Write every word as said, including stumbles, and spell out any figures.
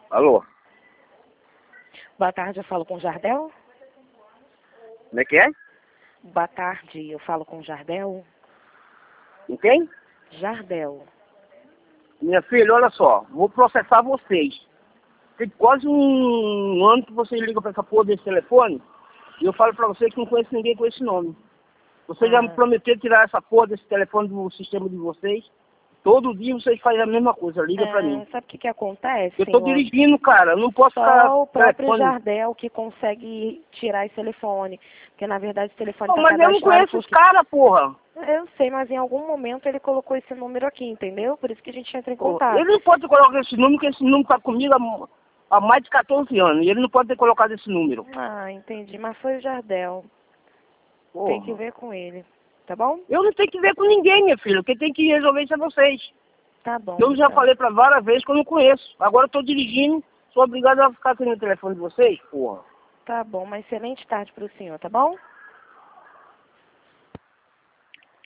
Alô? Boa tarde, eu falo com o Jardel. Como é que é? Boa tarde, eu falo com o Jardel. Com quem? Jardel. Minha filha, olha só, vou processar vocês. Tem quase um ano que vocês ligam pra essa porra desse telefone e eu falo pra vocês que não conheço ninguém com esse nome. Vocês Ah. já me prometeram tirar essa porra desse telefone do sistema de vocês. Todo dia vocês fazem a mesma coisa, liga pra mim. É, sabe o que, que acontece, Eu tô senhor? dirigindo, cara, eu não posso ficar... Só o próprio telefone. Jardel que consegue tirar esse telefone. Porque, na verdade, esse telefone Pô, está mas eu não cadastrado conheço os porque... caras, porra. Eu sei, mas em algum momento ele colocou esse número aqui, entendeu? Por isso que a gente entra em Porra, contato. ele não pode ter colocado esse número, porque esse número tá comigo há, há mais de quatorze anos. E ele não pode ter colocado esse número. Ah, entendi. Mas foi o Jardel. Porra. Tem que ver com ele. Tá bom? Eu não tenho que ver com ninguém, minha filha. Quem tem que resolver isso é vocês. Tá bom. Eu já então. falei pra várias vezes que eu não conheço. Agora eu tô dirigindo, sou obrigado a ficar aqui no telefone de vocês, porra. Tá bom. Uma excelente tarde pro senhor, tá bom?